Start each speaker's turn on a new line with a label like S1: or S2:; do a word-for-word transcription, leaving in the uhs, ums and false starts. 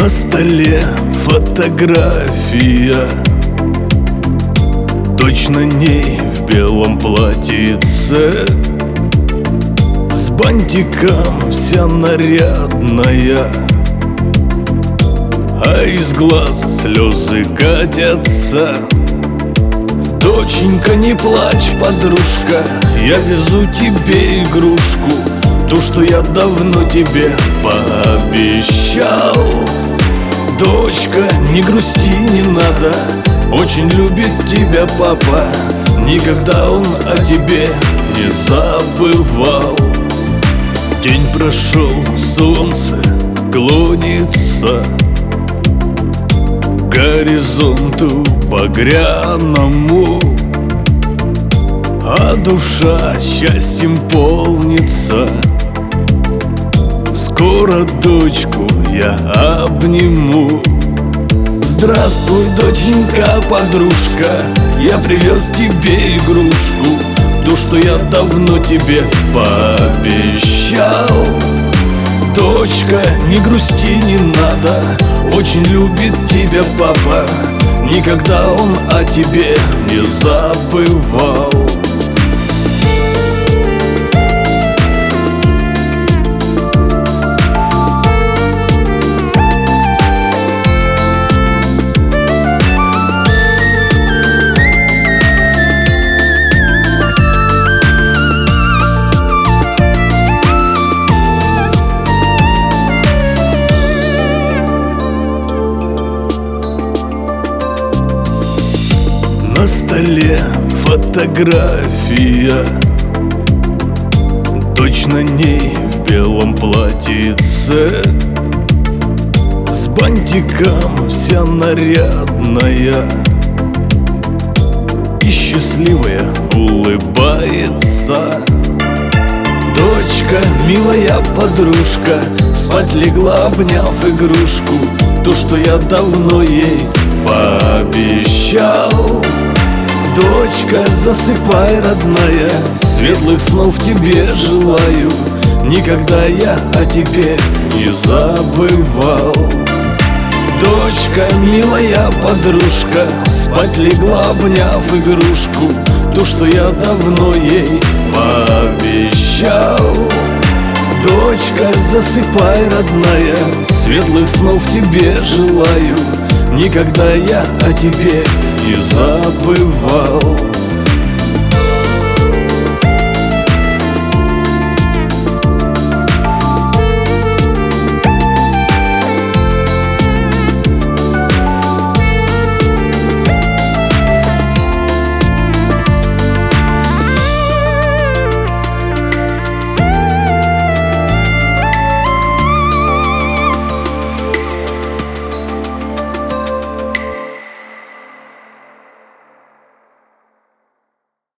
S1: На столе фотография, точно ней в белом платьице, с бантиком вся нарядная, а из глаз слезы катятся. Доченька, не плачь, подружка, я везу тебе игрушку, ту, что я давно тебе пообещал. Дочка, не грусти, не надо, очень любит тебя папа, никогда он о тебе не забывал. День прошел, солнце клонится к горизонту багряному, а душа счастьем полнится. Скоро дочку я обниму. Здравствуй, доченька, подружка, я привез тебе игрушку, ту, что я давно тебе пообещал. Дочка, не грусти, не надо, очень любит тебя папа, никогда он о тебе не забывал. На столе фотография, точно ней в белом платьице, с бантиком вся нарядная и счастливая улыбается. Дочка, милая подружка, спать легла, обняв игрушку, ту, что я давно ей пообещал. Дочка, засыпай, родная, светлых снов тебе желаю, никогда я о тебе не забывал. Дочка, милая подружка, спать легла, обняв игрушку, ту, что я давно ей пообещал. Дочка, засыпай, родная, светлых снов тебе желаю, никогда я о тебе не забывал.